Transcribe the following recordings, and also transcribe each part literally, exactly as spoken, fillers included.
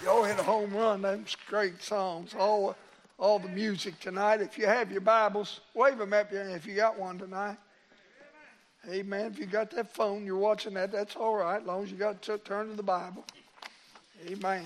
Y'all hit a home run. Those great songs. All, all the music tonight. If you have your Bibles, wave them at you if you got one tonight. Amen. If you got that phone, you're watching that, that's all right. As long as you got to turn to the Bible. Amen.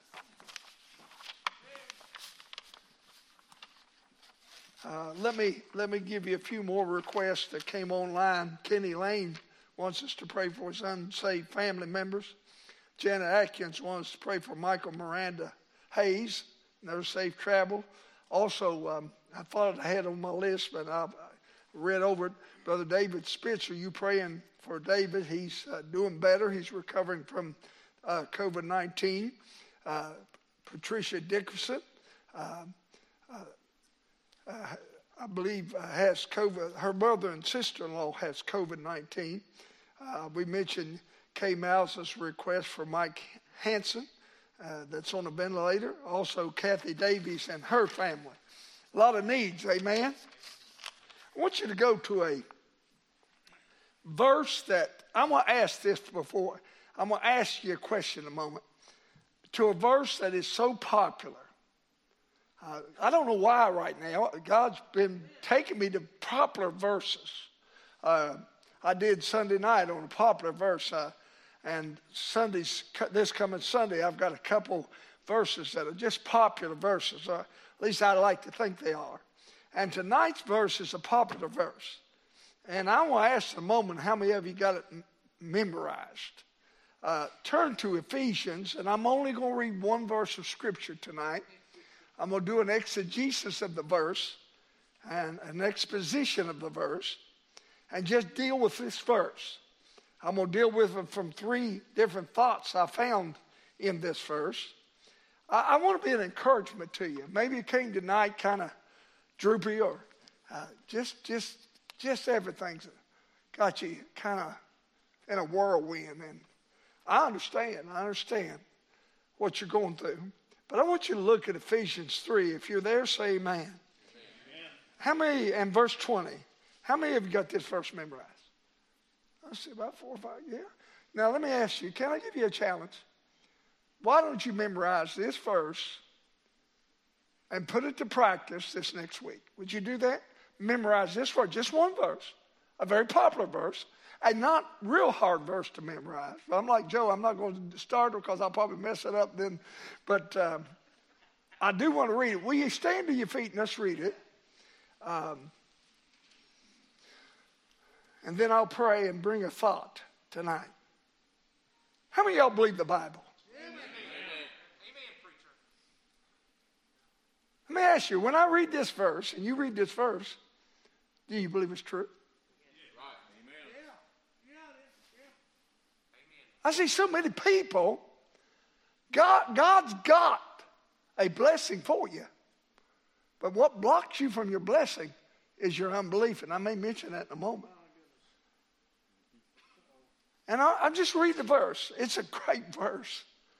Uh, let me let me give you a few more requests that came online. Kenny Lane wants us to pray for his unsaved family members. Janet Atkins wants us to pray for Michael Miranda Hayes, no safe travel. Also, um, I thought I had on my list, but I read over it. Brother David Spitzer, you praying for David. He's uh, doing better. He's recovering from uh, COVID nineteen. Uh, Patricia Dickerson, uh, uh, uh, I believe, uh, has COVID. Her mother and sister-in-law has COVID nineteen. Uh, we mentioned Kay Mouse's request for Mike Hanson, uh, that's on a ventilator. Also, Kathy Davies and her family. A lot of needs, amen? I want you to go to a verse that, I'm going to ask this before. I'm going to ask you a question in a moment. To a verse that is so popular. Uh, I don't know why right now. God's been taking me to popular verses. Uh, I did Sunday night on a popular verse. Uh, and Sundays, this coming Sunday, I've got a couple verses that are just popular verses. Uh, at least I like to think they are. And tonight's verse is a popular verse. And I want to ask in a moment how many of you got it m- memorized. Uh, turn to Ephesians, and I'm only going to read one verse of Scripture tonight. I'm going to do an exegesis of the verse and an exposition of the verse and just deal with this verse. I'm going to deal with it from three different thoughts I found in this verse. I, I want to be an encouragement to you. Maybe you came tonight kind of droopy or uh, just, just, just everything's got you kind of in a whirlwind. And I understand. I understand what you're going through. But I want you to look at Ephesians three. If you're there, say amen. Amen. How many, and verse twenty, how many of you got this verse memorized? I see about four or five, yeah. Now let me ask you, can I give you a challenge? Why don't you memorize this verse and put it to practice this next week? Would you do that? Memorize this verse, just one verse, a very popular verse, a not real hard verse to memorize. But I'm like Joe, I'm not going to start it because I'll probably mess it up then. But um, I do want to read it. Will you stand to your feet and let's read it? Um, and then I'll pray and bring a thought tonight. How many of y'all believe the Bible? Amen. Amen, preacher. Let me ask you, when I read this verse and you read this verse, do you believe it's true? I see so many people, God, God's got a blessing for you. But what blocks you from your blessing is your unbelief. And I may mention that in a moment. And I, I just read the verse. It's a great verse.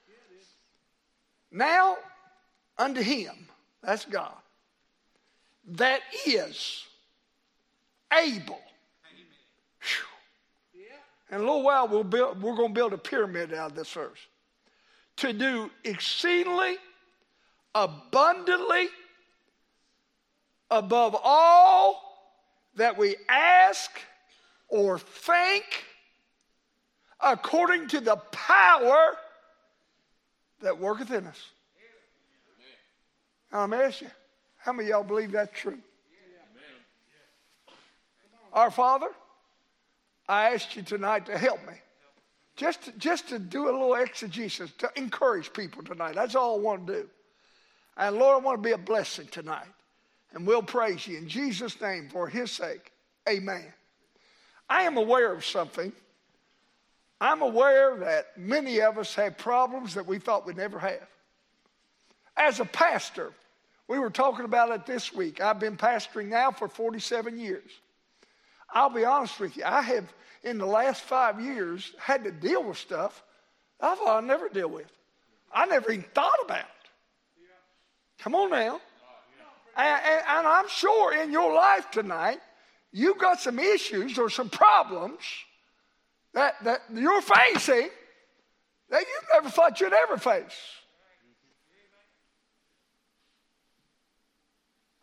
Now unto him, that's God, that is able. In a little while, we'll build, we're going to build a pyramid out of this verse. To do exceedingly, abundantly, above all that we ask or think, according to the power that worketh in us. Now, I'm going to ask you, how many of y'all believe that's true? Our Father, I ask you tonight to help me. Just to, just to do a little exegesis, to encourage people tonight. That's all I want to do. And Lord, I want to be a blessing tonight. And we'll praise you in Jesus' name for his sake. Amen. I am aware of something. I'm aware that many of us have problems that we thought we'd never have. As a pastor, we were talking about it this week. I've been pastoring now for forty-seven years. I'll be honest with you, I have, in the last five years, had to deal with stuff I thought I'd never deal with. I never even thought about it. Come on now. And, and, and I'm sure in your life tonight, you've got some issues or some problems that, that you're facing that you never thought you'd ever face.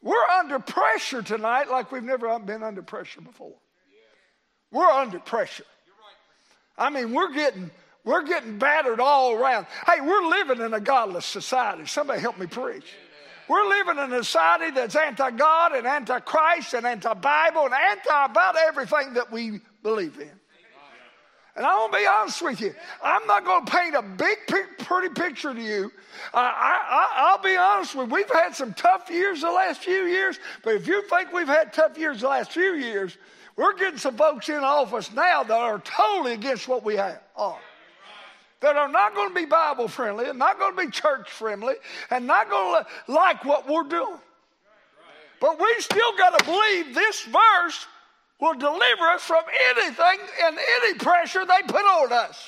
We're under pressure tonight like we've never been under pressure before. We're under pressure. I mean, we're getting we're getting battered all around. Hey, we're living in a godless society. Somebody help me preach. We're living in a society that's anti-God and anti-Christ and anti-Bible and anti about everything that we believe in. And I want to be honest with you. I'm not going to paint a big, pretty picture to you. Uh, I, I, I'll be honest with you. We've had some tough years the last few years. But if you think we've had tough years the last few years, we're getting some folks in office now that are totally against what we have. Are. That are not going to be Bible friendly and not going to be church friendly and not going to like what we're doing. But we still got to believe this verse will deliver us from anything and any pressure they put on us.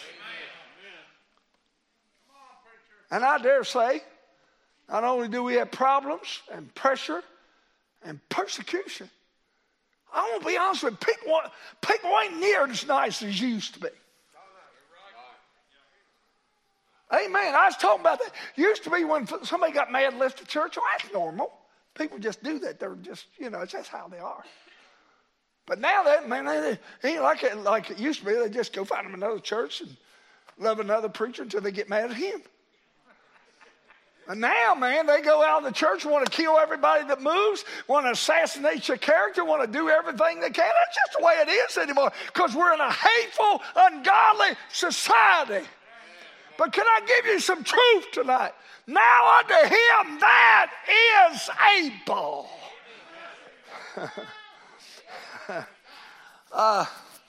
And I dare say, not only do we have problems and pressure and persecution, I want to be honest with you, people, people ain't near as nice as used to be. Amen. I was talking about that. Used to be when somebody got mad and left the church, well, that's normal. People just do that. They're just, you know, it's just how they are. But now that, man, they, they ain't like it, like it used to be. They just go find them another church and love another preacher until they get mad at him. And now, man, they go out of the church, want to kill everybody that moves, want to assassinate your character, want to do everything they can. That's just the way it is anymore because we're in a hateful, ungodly society. But can I give you some truth tonight? Now unto him that is able. uh,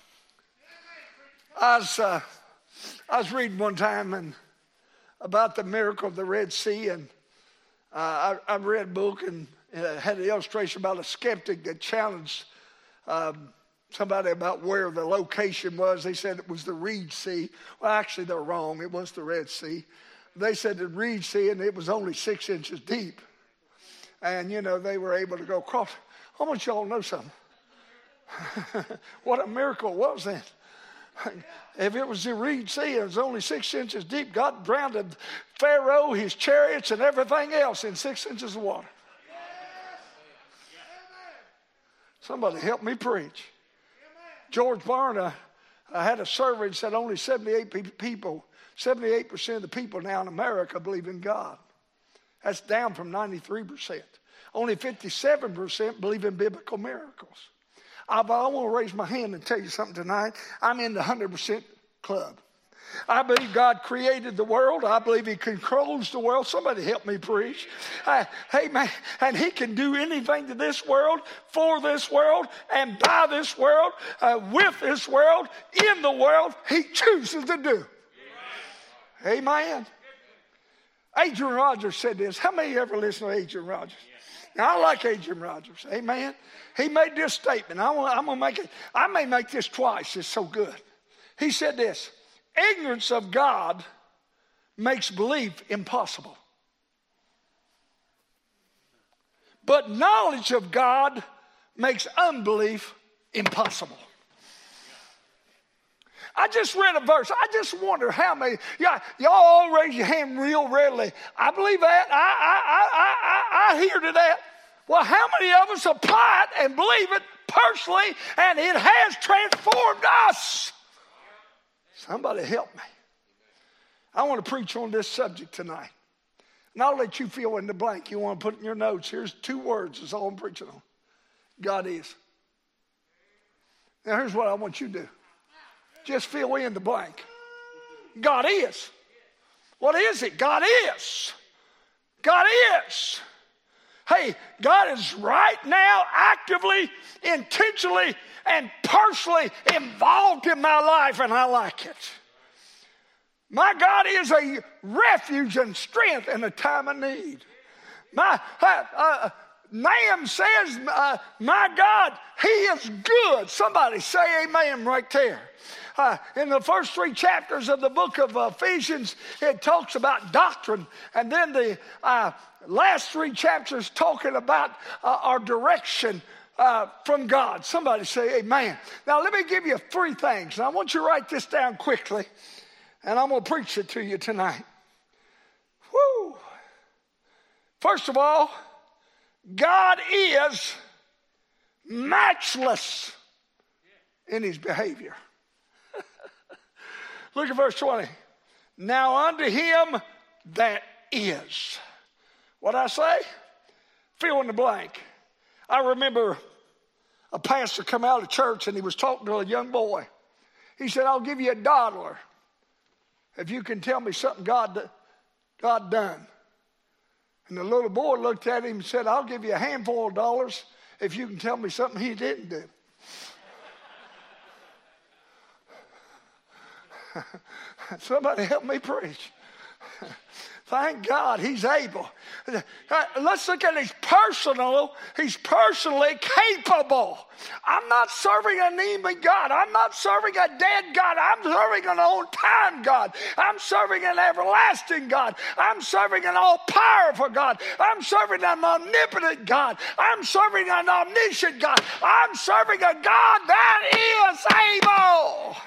I, was, uh, I was reading one time and about the miracle of the Red Sea, and uh, I, I read a book and it had an illustration about a skeptic that challenged um, somebody about where the location was. They said it was the Reed Sea. Well, actually, they're wrong. It was the Red Sea. They said the Reed Sea, and it was only six inches deep. And, you know, they were able to go across. I want y'all to know something. What a miracle was that. If it was the Reed Sea, it was only six inches deep. God drowned Pharaoh, his chariots, and everything else in six inches of water. Somebody help me preach. George Barna uh, had a survey that said only seventy-eight people, seventy-eight percent of the people now in America believe in God. That's down from ninety-three percent. Only fifty-seven percent believe in biblical miracles. I, I want to raise my hand and tell you something tonight. I'm in the one hundred percent club. I believe God created the world. I believe he controls the world. Somebody help me preach. Uh, hey, man, and he can do anything to this world, for this world, and by this world, uh, with this world, in the world, he chooses to do. Amen. Amen. Adrian Rogers said this. How many of you ever listen to Adrian Rogers? Now, I like Adrian Rogers. Amen. He made this statement. I want, I'm going to make it. I may make this twice. It's so good. He said this. Ignorance of God makes belief impossible. But knowledge of God makes unbelief impossible. I just read a verse. I just wonder how many, y'all, y'all all raise your hand real readily. I believe that. I, I, I, I, I hear to that. Well, how many of us apply it and believe it personally, and it has transformed us? Somebody help me. I want to preach on this subject tonight. And I'll let you fill in the blank. You want to put in your notes. Here's two words. That's all I'm preaching on. God is. Now, here's what I want you to do. Just fill in the blank. God is. What is it? God is. God is. Hey, God is right now actively, intentionally, and personally involved in my life, and I like it. My God is a refuge and strength in a time of need. My uh, uh, Nahum says, uh, my God, he is good. Somebody say amen right there. Uh, in the first three chapters of the book of Ephesians, it talks about doctrine. And then the uh, last three chapters talking about uh, our direction uh, from God. Somebody say amen. Now, let me give you three things. And I want you to write this down quickly. And I'm going to preach it to you tonight. Woo! First of all, God is matchless in his behavior. Look at verse twenty. Now unto him that is. What I say? Fill in the blank. I remember a pastor come out of church and he was talking to a young boy. He said, I'll give you a dollar if you can tell me something God, God done. And the little boy looked at him and said, I'll give you a handful of dollars if you can tell me something he didn't do. Somebody help me preach. Thank God he's able. Let's look at his personal. He's personally capable. I'm not serving an anemic God. I'm not serving a dead God. I'm serving an on-time God. I'm serving an everlasting God. I'm serving an all-powerful God. I'm serving an omnipotent God. I'm serving an omniscient God. I'm serving a God that is able.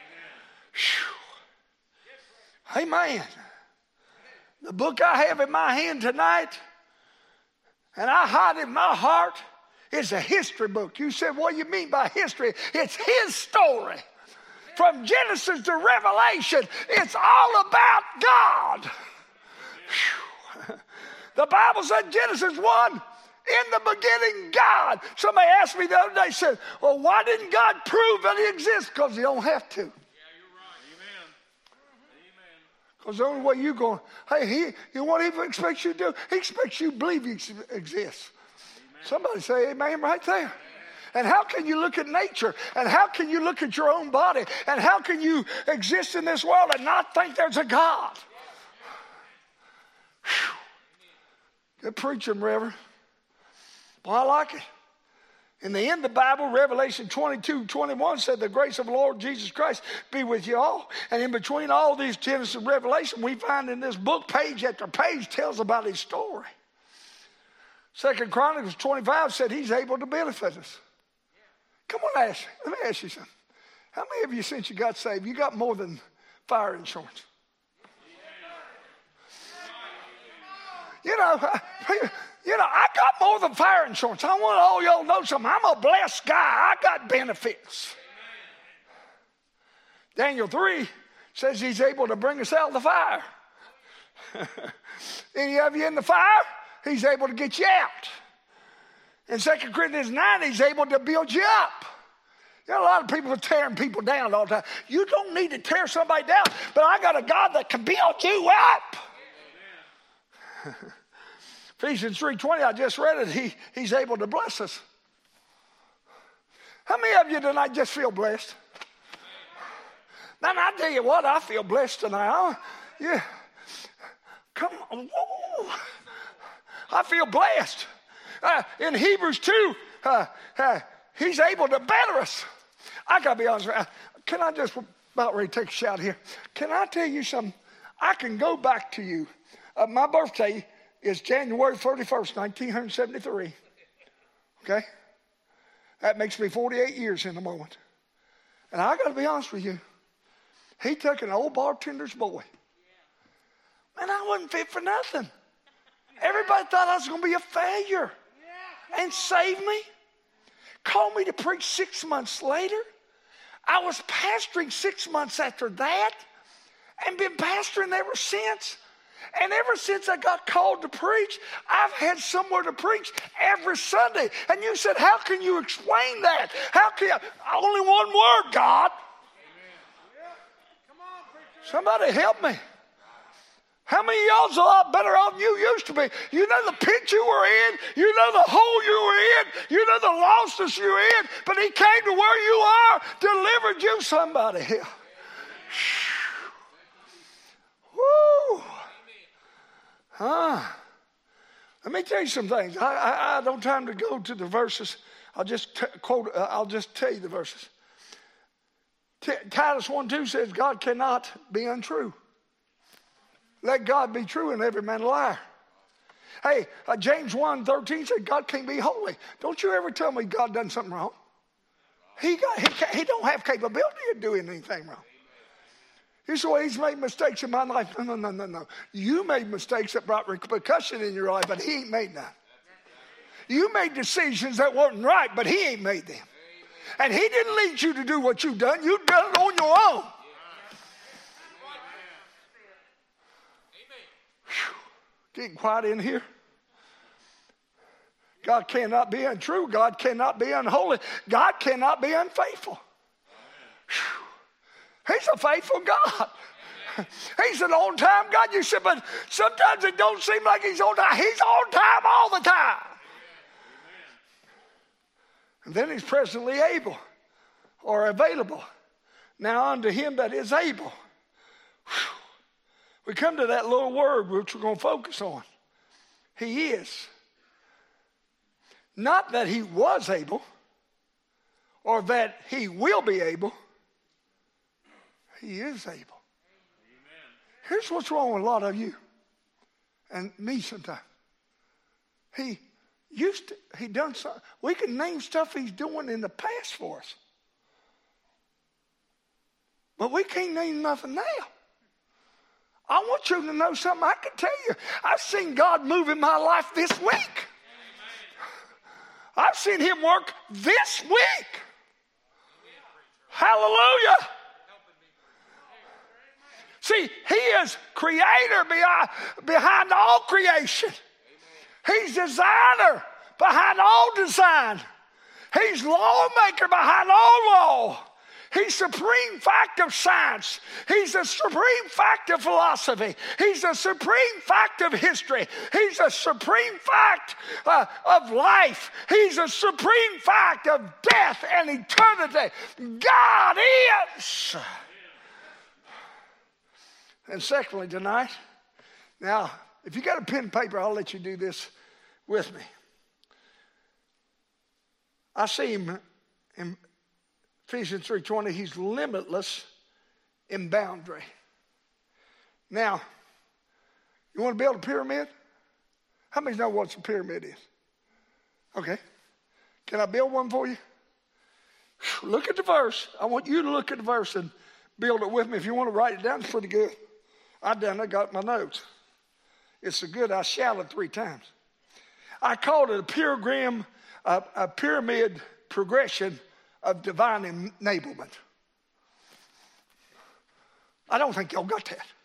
Whew. Amen. The book I have in my hand tonight, and I hide in my heart, is a history book. You said, what do you mean by history? It's his story. From Genesis to Revelation, it's all about God. Whew. The Bible said, Genesis one, in the beginning, God. Somebody asked me the other day, said, well, why didn't God prove that he exists? Because he don't have to. Because the only way you're going, hey, he, you know what he expects you to do? He expects you to believe he exists. Amen. Somebody say amen right there. Amen. And how can you look at nature? And how can you look at your own body? And how can you exist in this world and not think there's a God? Whew. Good preaching, Reverend. Well, I like it. In the end of the Bible, Revelation twenty-two, twenty-one said, the grace of the Lord Jesus Christ be with you all. And in between all these Genesis and Revelation, we find in this book, page after page, tells about his story. Second Chronicles twenty-five said he's able to benefit us. Come on, Ash. Let me ask you something. How many of you, since you got saved, you got more than fire insurance? You know, you know, I got more than fire insurance. I want all y'all to know something. I'm a blessed guy. I got benefits. Daniel three says he's able to bring us out of the fire. Any of you in the fire, he's able to get you out. In Second Corinthians nine, he's able to build you up. You know, a lot of people are tearing people down all the time. You don't need to tear somebody down, but I got a God that can build you up. Ephesians three twenty, I just read it. He, he's able to bless us. How many of you tonight just feel blessed? Now, I tell you what, I feel blessed tonight. I, yeah. Come on. Whoa. I feel blessed. Uh, in Hebrews two, uh, uh, he's able to better us. I got to be honest with you. Can I just, about ready to take a shout here. Can I tell you something? I can go back to you. Uh, my birthday is January thirty-first, nineteen seventy-three. Okay? That makes me forty-eight years in a moment. And I got to be honest with you. He took an old bartender's boy. Man, I wasn't fit for nothing. Everybody thought I was going to be a failure. And saved me. Called me to preach six months later. I was pastoring six months after that. And been pastoring ever since. And ever since I got called to preach, I've had somewhere to preach every Sunday. And you said, how can you explain that? How can you? Only one word, God. Yeah. Come on, preacher. Somebody help me. How many of y'all's a lot better off than you used to be? You know the pit you were in. You know the hole you were in. You know the lostness you were in. But he came to where you are, delivered you. Somebody help. Woo. Huh. Let me tell you some things. I, I, I don't have time to go to the verses. I'll just t- quote. Uh, I'll just tell you the verses. T- Titus one two says, God cannot be untrue. Let God be true and every man a liar. Hey, uh, James one thirteen said, God can't be holy. Don't you ever tell me God done something wrong. He got. He, he don't have capability of doing anything wrong. You say, well, he's made mistakes in my life. No, no, no, no, no. You made mistakes that brought repercussion in your life, but he ain't made none. You made decisions that weren't right, but he ain't made them. And he didn't lead you to do what you've done. You've done it on your own. Whew. Getting quiet in here. God cannot be untrue. God cannot be unholy. God cannot be unfaithful. Whew. He's a faithful God. He's an on-time God. You said, but sometimes it don't seem like he's on time. He's on time all the time. And then he's presently able or available. Now unto him that is able. Whew. We come to that little word which we're going to focus on. He is. Not that he was able or that he will be able. He is able. Amen. Here's what's wrong with a lot of you and me sometimes. He used to, he done something. We can name stuff he's doing in the past for us. But we can't name nothing now. I want you to know something I can tell you. I've seen God move in my life this week. I've seen him work this week. Hallelujah. See, he is creator behind, behind all creation. He's designer behind all design. He's lawmaker behind all law. He's supreme fact of science. He's the supreme fact of philosophy. He's the supreme fact of history. He's the supreme fact uh, of life. He's the supreme fact of death and eternity. God is. And secondly, tonight, now, if you got a pen and paper, I'll let you do this with me. I see him in Ephesians three twenty, he's limitless in boundary. Now, you want to build a pyramid? How many know what a pyramid is? Okay. Can I build one for you? Look at the verse. I want you to look at the verse and build it with me. If you want to write it down, it's pretty good. I done it, got my notes. It's so good I shouted three times. I called it a pyramid, a, a pyramid progression of divine enablement. I don't think y'all got that.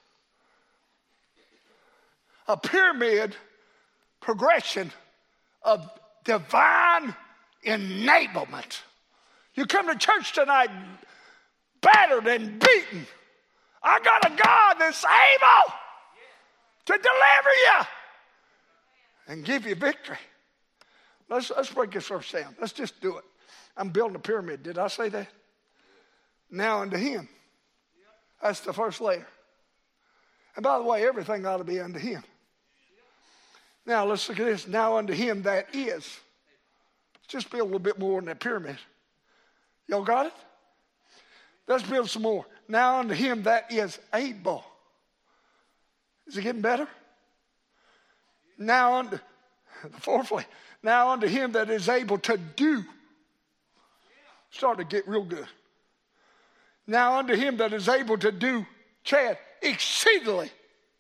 A pyramid progression of divine enablement. You come to church tonight battered and beaten. I got a God that's able to deliver you and give you victory. Let's, let's break this verse down. Let's just do it. I'm building a pyramid. Did I say that? Now unto him. That's the first layer. And by the way, everything ought to be unto him. Now let's look at this. Now unto him that is. Just build a little bit more in that pyramid. Y'all got it? Let's build some more. Now unto him that is able. Is it getting better? Now unto, fourthly, now unto him that is able to do. Starting to get real good. Now unto him that is able to do, Chad, exceedingly.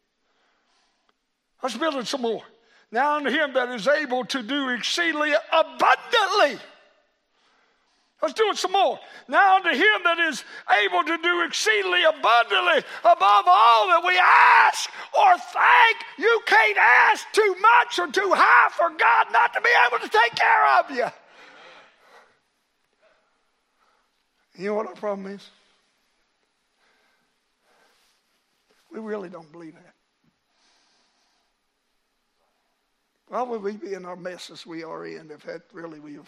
Let's build it some more. Now unto him that is able to do exceedingly abundantly. Let's do it some more. Now unto him that is able to do exceedingly abundantly above all that we ask or think. You can't ask too much or too high for God not to be able to take care of you. You know what our problem is? We really don't believe that. Why would we be in our messes we are in if that really we have?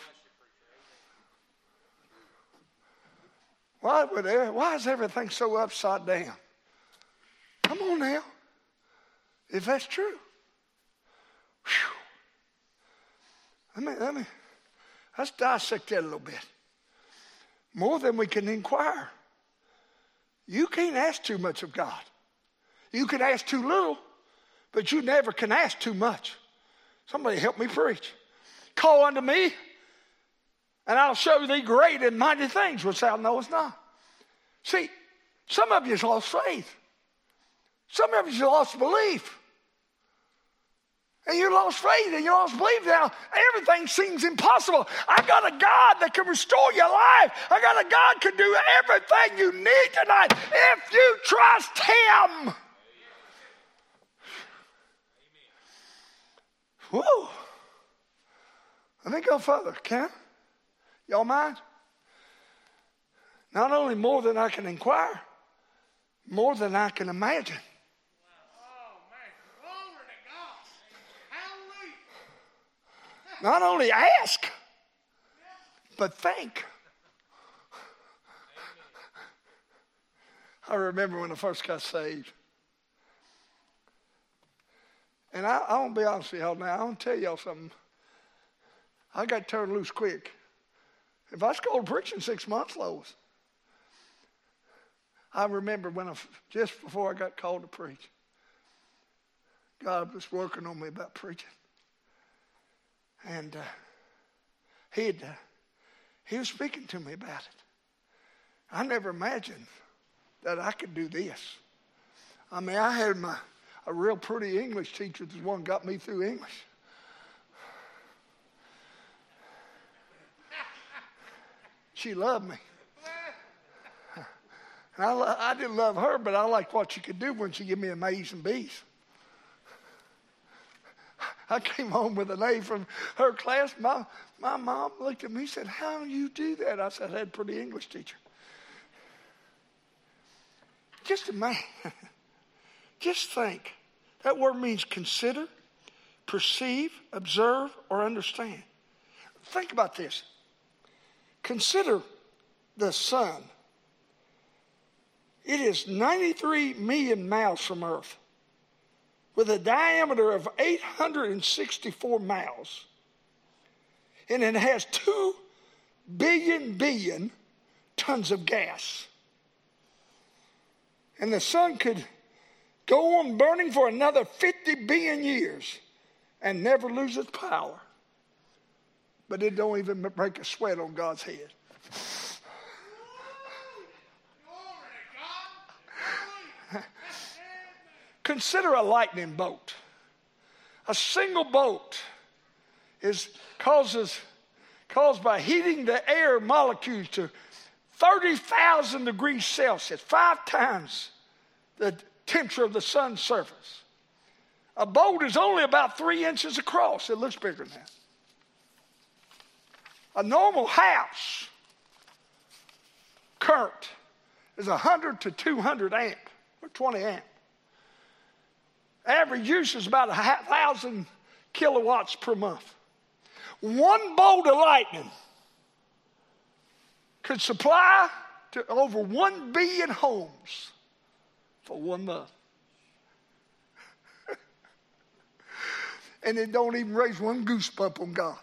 Why would there, why is everything so upside down? Come on now. If that's true. Whew. Let me, let me, let's dissect that a little bit. More than we can inquire. You can't ask too much of God. You can ask too little, but you never can ask too much. Somebody help me preach. Call unto me, and I'll show thee great and mighty things which thou knowest not. See, some of you's lost faith. Some of you's lost belief. and you lost faith and you lost belief. Now everything seems impossible. I got a God that can restore your life. I got a God that can do everything you need tonight if you trust him. Whoa. Let me go further, can I? Y'all mind? Not only more than I can inquire, more than I can imagine. Oh, man. Glory to God. Hallelujah. Not only ask, but think. I remember when I first got saved. And I, I want to be honest with y'all now. I want to tell y'all something. I got turned loose quick. If I scored preaching six months, Lois. I remember when I, just before I got called to preach, God was working on me about preaching. And uh, he'd, uh, he was speaking to me about it. I never imagined that I could do this. I mean, I had my a real pretty English teacher that's the one got me through English. She loved me. And I, I didn't love her, but I liked what she could do when she gave me an A's and B's. I came home with an A from her class. My, my mom looked at me and said, how do you do that? I said, I had a pretty English teacher. Just a man. Just think. That word means consider, perceive, observe, or understand. Think about this. Consider the sun. It is ninety-three million miles from Earth with a diameter of eight hundred sixty-four miles. And it has two billion billion tons of gas. And the sun could go on burning for another fifty billion years and never lose its power. But it don't even break a sweat on God's head. Consider a lightning bolt. A single bolt is causes caused by heating the air molecules to thirty thousand degrees Celsius, five times the temperature of the sun's surface. A bolt is only about three inches across. It looks bigger than that. A normal house current is one hundred to two hundred amp, or twenty amp. Average use is about one thousand kilowatts per month. One bolt of lightning could supply to over one billion homes for one month. And it don't even raise one goosebump on God.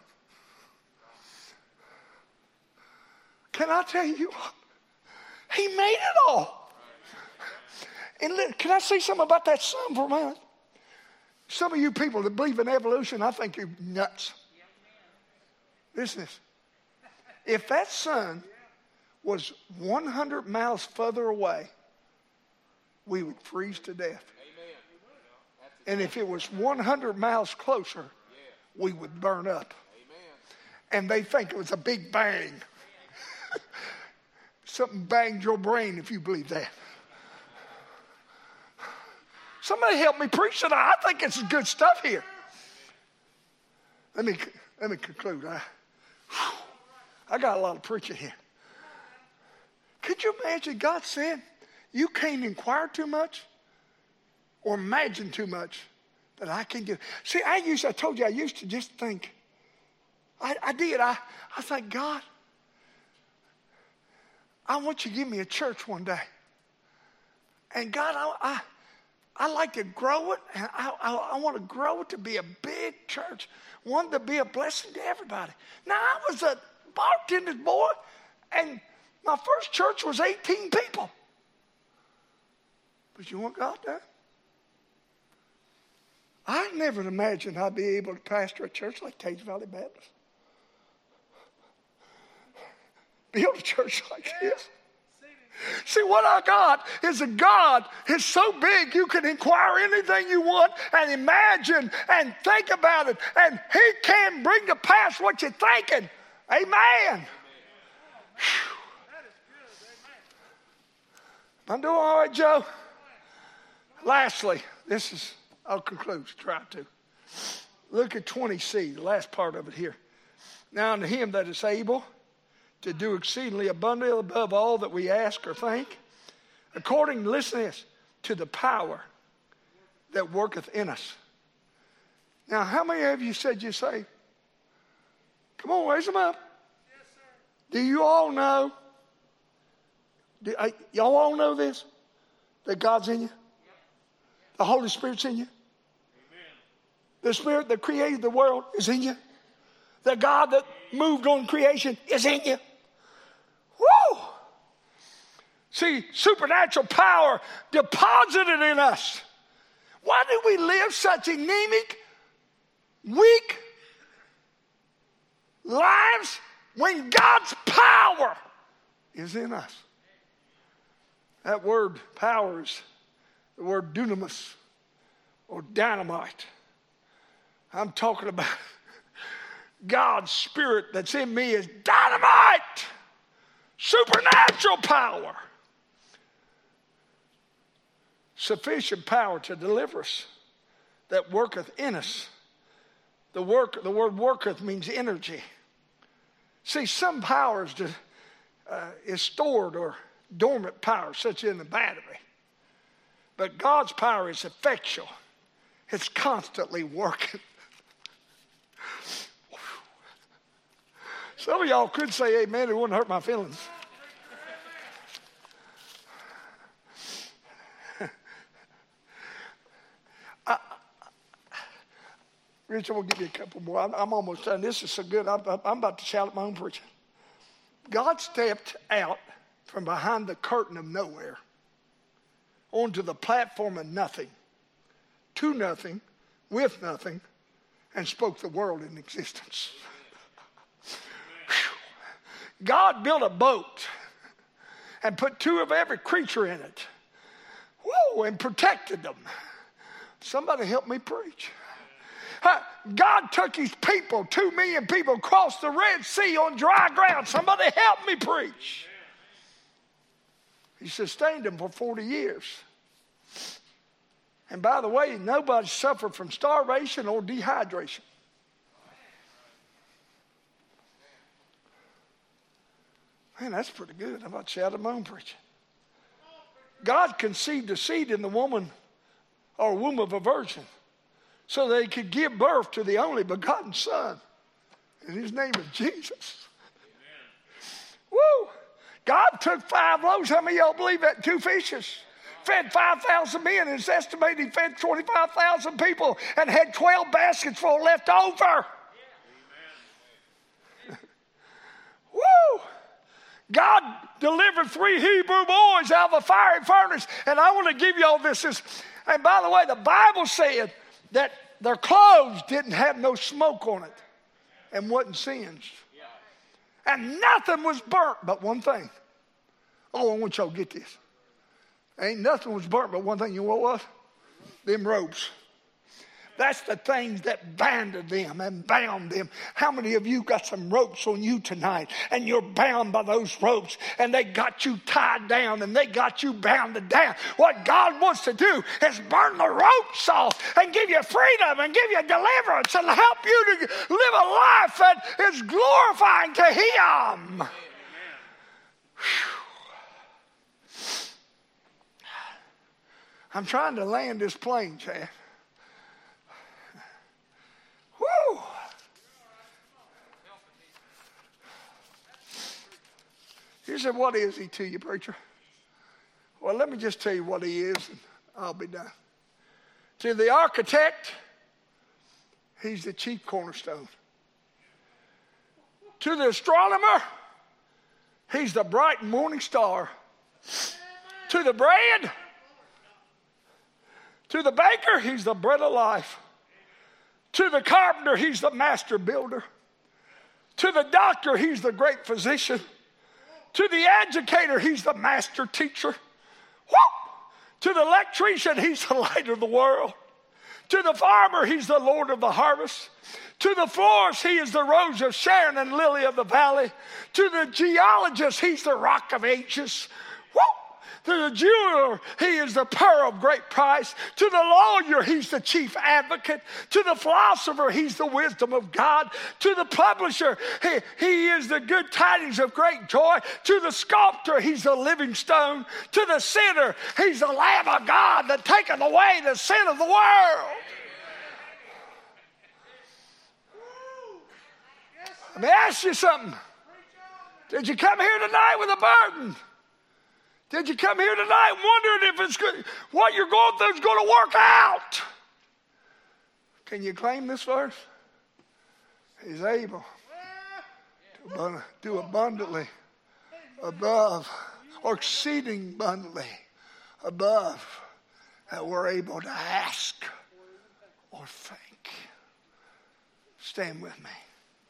Can I tell you what? He made it all. And look, can I say something about that sun for a minute? Some of you people that believe in evolution, I think you're nuts. Listen to this. If that sun was one hundred miles further away, we would freeze to death. And if it was one hundred miles closer, we would burn up. And they think it was a big bang. Something banged your brain if you believe that. Somebody help me preach tonight. I think it's good stuff here. Let me let me conclude. I, I got a lot of preaching here. Could you imagine God saying, you can't inquire too much or imagine too much that I can give? See, I used, I told you, I used to just think, I, I did. I, I think, God, I want you to give me a church one day. And God, I, I, I like to grow it, and I, I, I want to grow it to be a big church, one to be a blessing to everybody. Now, I was a bartender's boy, and my first church was eighteen people. But you want God done? I never imagined I'd be able to pastor a church like Tage Valley Baptist. Build a church like this. See, what I got is a God is so big you can inquire anything you want and imagine and think about it, and he can bring to pass what you're thinking. Amen. I'm doing all right, Joe? Lastly, this is, I'll conclude, try to. Look at twenty C, the last part of it here. Now unto him that is able to do exceedingly abundantly above all that we ask or think, according, listen to this, to the power that worketh in us. Now, how many of you said you saved? Come on, raise them up. Yes, sir. Do you all know? Do, I, y'all all know this? That God's in you? The Holy Spirit's in you? Amen. The Spirit that created the world is in you? The God that moved on creation is in you? Woo! See, supernatural power deposited in us. Why do we live such anemic, weak lives when God's power is in us? That word power is the word dunamis or dynamite. I'm talking about God's Spirit that's in me is dynamite. Supernatural power. Sufficient power to deliver us that worketh in us. The work, the word worketh means energy. See, some power is, to, uh, is stored or dormant power, such as in the battery. But God's power is effectual. It's constantly working. Some of y'all could say amen. It wouldn't hurt my feelings. I, Rich, I'm going to give you a couple more. I'm, I'm almost done. This is so good. I'm, I'm about to shout at my own preaching. God stepped out from behind the curtain of nowhere onto the platform of nothing, to nothing, with nothing, and spoke the world in existence. God built a boat and put two of every creature in it. Whoa, and protected them. Somebody help me preach. God took his people, two million people, across the Red Sea on dry ground. Somebody help me preach. He sustained them for forty years. And by the way, nobody suffered from starvation or dehydration. Man, that's pretty good. I'm about to shout at my own preaching. God conceived a seed in the woman or womb of a virgin so they could give birth to the only begotten Son. And his name is Jesus. Amen. Woo! God took five loaves. How many of y'all believe that? Two fishes. Fed five thousand men. It's estimated he fed twenty-five thousand people and had twelve baskets full left over. Yeah. Woo! God delivered three Hebrew boys out of a fiery furnace. And I want to give you all this. this. And by the way, the Bible said that their clothes didn't have no smoke on it and wasn't singed. And nothing was burnt but one thing. Oh, I want y'all to get this. Ain't nothing was burnt but one thing. You know what was? Them ropes. That's the things that banded them and bound them. How many of you got some ropes on you tonight and you're bound by those ropes and they got you tied down and they got you bounded down? What God wants to do is burn the ropes off and give you freedom and give you deliverance and help you to live a life that is glorifying to him. I'm trying to land this plane, Chad. Woo! You said, what is he to you, preacher? Well, let me just tell you what he is, and I'll be done. To the architect, he's the chief cornerstone. To the astronomer, he's the bright morning star. To the bread, to the baker, he's the bread of life. To the carpenter, he's the master builder. To the doctor, he's the great physician. To the educator, he's the master teacher. Woo! To the electrician, he's the light of the world. To the farmer, he's the Lord of the harvest. To the florist, he is the rose of Sharon and lily of the valley. To the geologist, he's the rock of ages. Woo! To the jeweler, he is the pearl of great price. To the lawyer, he's the chief advocate. To the philosopher, he's the wisdom of God. To the publisher, he, he is the good tidings of great joy. To the sculptor, he's the living stone. To the sinner, he's the Lamb of God that taketh away the sin of the world. Let me ask you something. Did you come here tonight with a burden? Did you come here tonight wondering if it's good, what you're going through is going to work out? Can you claim this verse? He's able to do abundantly above or exceeding abundantly above that we're able to ask or think. Stand with me.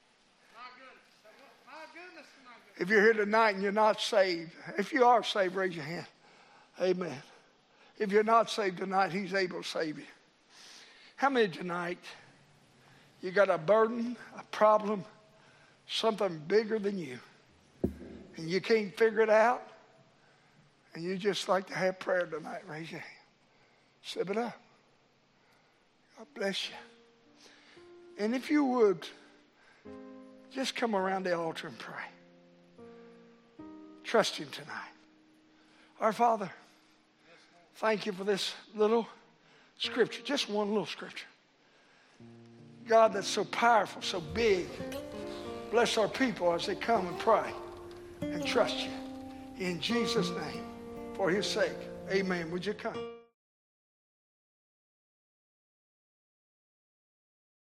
If you're here tonight and you're not saved, if you are saved, raise your hand. Amen. If you're not saved tonight, he's able to save you. How many tonight, you got a burden, a problem, something bigger than you, and you can't figure it out, and you just like to have prayer tonight? Raise your hand. Slip it up. God bless you. And if you would, just come around the altar and pray. Trust him tonight. Our Father, thank you for this little scripture, just one little scripture. God, that's so powerful, so big. Bless our people as they come and pray and trust you. In Jesus' name, for his sake, amen. Would you come?